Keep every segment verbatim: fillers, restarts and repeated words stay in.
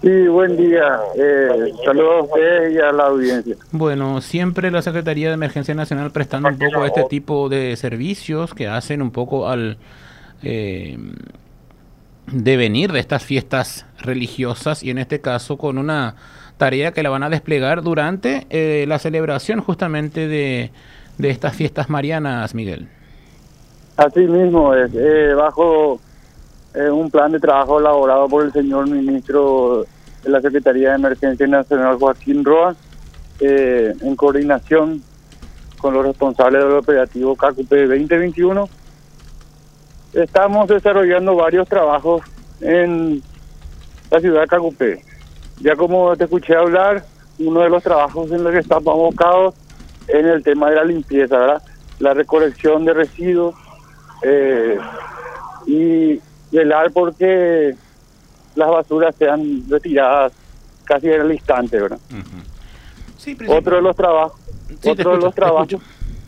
Sí, buen día. Eh, saludos a ustedes y a la audiencia. Bueno, siempre la Secretaría de Emergencia Nacional prestando un poco a este tipo de servicios que hacen un poco al eh, devenir de estas fiestas religiosas y en este caso con una tarea que la van a desplegar durante eh, la celebración justamente de, de estas fiestas marianas, Miguel. Así mismo es, eh, bajo eh, un plan de trabajo elaborado por el señor ministro de la Secretaría de Emergencia Nacional, Joaquín Roa, eh, en coordinación con los responsables del operativo C A C U P veinte veintiuno, estamos desarrollando varios trabajos en la ciudad de Cacupé. Ya como te escuché hablar, uno de los trabajos en los que estamos abocados es en el tema de la limpieza, ¿verdad? La recolección de residuos eh, y velar porque las basuras sean retiradas casi en el instante, ¿verdad? Uh-huh. Sí, Otro de los trabajos, sí, otro escucho, de los trabajos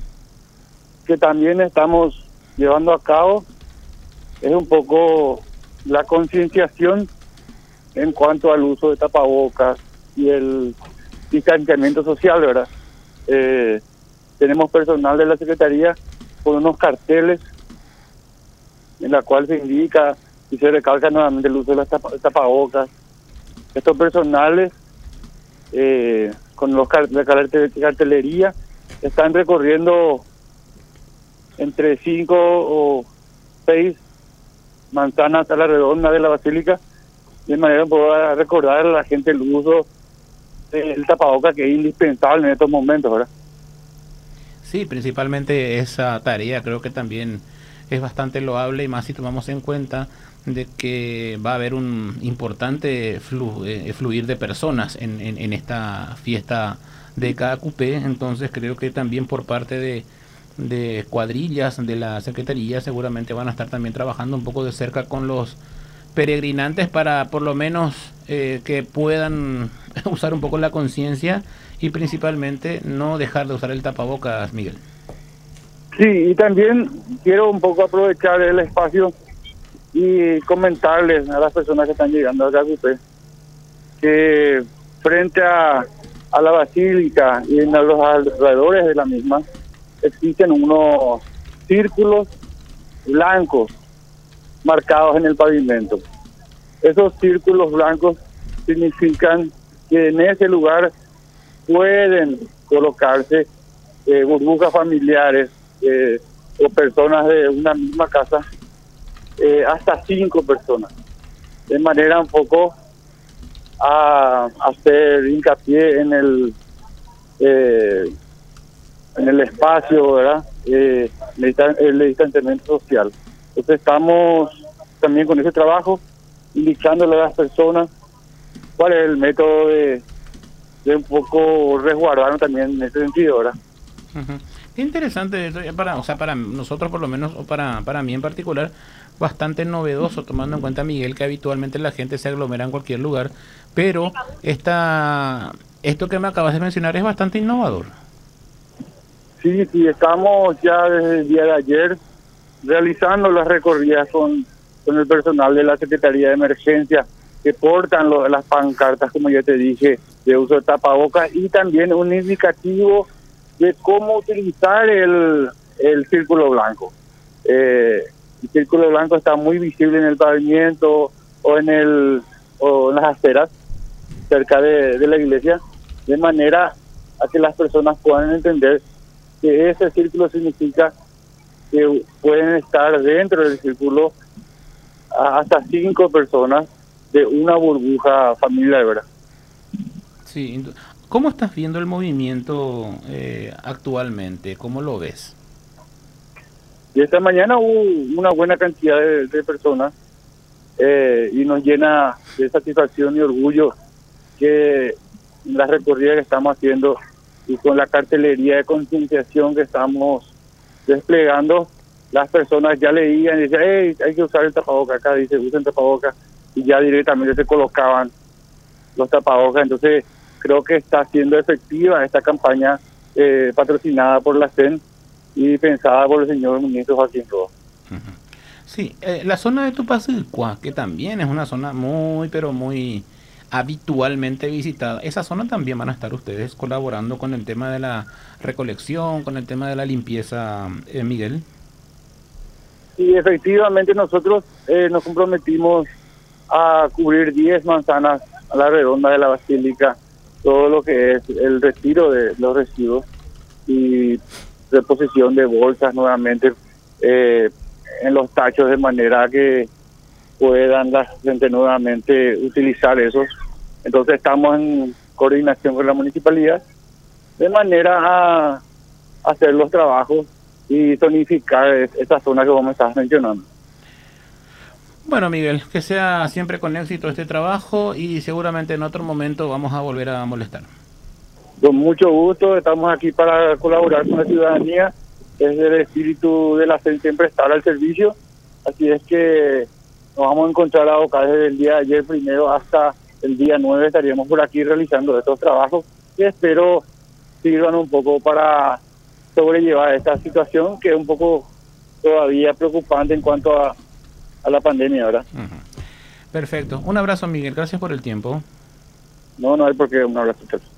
que también estamos llevando a cabo es un poco la concienciación en cuanto al uso de tapabocas y el distanciamiento social, ¿verdad? Eh, tenemos personal de la Secretaría con unos carteles en la cual se indica y se recalca nuevamente el uso de las tapa, tapabocas. Estos personales eh, con los la cartelería están recorriendo entre cinco o seis manzanas a la redonda de la basílica, de manera que pueda recordar a la gente el uso del tapaboca, que es indispensable en estos momentos, ¿verdad? Sí, principalmente esa tarea creo que también es bastante loable y más si tomamos en cuenta de que va a haber un importante flu, eh, fluir de personas en, en, en esta fiesta de C A C U P, entonces creo que también por parte de, de cuadrillas de la Secretaría seguramente van a estar también trabajando un poco de cerca con los peregrinantes para por lo menos eh, que puedan usar un poco la conciencia y principalmente no dejar de usar el tapabocas, Miguel. Sí, y también quiero un poco aprovechar el espacio y comentarles a las personas que están llegando a C A C U P que frente a, a la basílica y en los alrededores de la misma existen unos círculos blancos marcados en el pavimento. Esos círculos blancos significan que en ese lugar pueden colocarse eh, burbujas familiares eh, o personas de una misma casa, eh, hasta cinco personas, de manera un poco a, a hacer hincapié en el eh, en el espacio, ¿verdad? Eh, el distanciamiento social. Entonces estamos también con ese trabajo indicándole a las personas cuál es el método de, de un poco resguardarnos también en ese sentido, ¿verdad? Uh-huh. Qué interesante, para, o sea, para nosotros por lo menos, o para, para mí en particular, bastante novedoso, tomando en cuenta, Miguel, que habitualmente la gente se aglomera en cualquier lugar, pero esta, esto que me acabas de mencionar es bastante innovador. Sí, sí, estamos ya desde el día de ayer realizando las recorridas con, con el personal de la Secretaría de Emergencia que portan lo, las pancartas, como ya te dije, de uso de tapabocas y también un indicativo de cómo utilizar el, el círculo blanco. Eh, el círculo blanco está muy visible en el pavimento o en el o en las aceras cerca de, de la iglesia, de manera a que las personas puedan entender que ese círculo significa que pueden estar dentro del círculo hasta cinco personas de una burbuja familiar, ¿verdad? Sí, ¿cómo estás viendo el movimiento eh, actualmente? ¿Cómo lo ves? Y esta mañana hubo una buena cantidad de, de personas eh, y nos llena de satisfacción y orgullo que la recorrida que estamos haciendo y con la cartelería de concienciación que estamos desplegando, las personas ya leían y decían, hey, hay que usar el tapabocas, acá dice, usen tapabocas, y ya directamente se colocaban los tapabocas. Entonces creo que está siendo efectiva esta campaña eh, patrocinada por la C E N y pensada por el señor ministro Joaquín Roa. Uh-huh. Sí, eh, la zona de Tupacilcua, que también es una zona muy, pero muy habitualmente visitada. Esa zona también van a estar ustedes colaborando con el tema de la recolección, con el tema de la limpieza, eh, Miguel. Y efectivamente nosotros eh, nos comprometimos a cubrir diez manzanas a la redonda de la basílica, todo lo que es el retiro de los residuos y reposición de bolsas nuevamente eh, en los tachos, de manera que puedan la gente nuevamente utilizar esos. Entonces estamos en coordinación con la municipalidad de manera a hacer los trabajos y tonificar esta zona que vos me estás mencionando. Bueno, Miguel, que sea siempre con éxito este trabajo y seguramente en otro momento vamos a volver a molestar. Con mucho gusto, estamos aquí para colaborar con la ciudadanía. Es el espíritu de la C E N siempre estar al servicio, así es que nos vamos a encontrar a Boca desde el día de ayer primero hasta el día nueve. Estaríamos por aquí realizando estos trabajos que espero sirvan un poco para sobrellevar esta situación que es un poco todavía preocupante en cuanto a, a la pandemia, ¿verdad? Uh-huh. Perfecto. Un abrazo, Miguel. Gracias por el tiempo. No, no hay por qué. Un abrazo.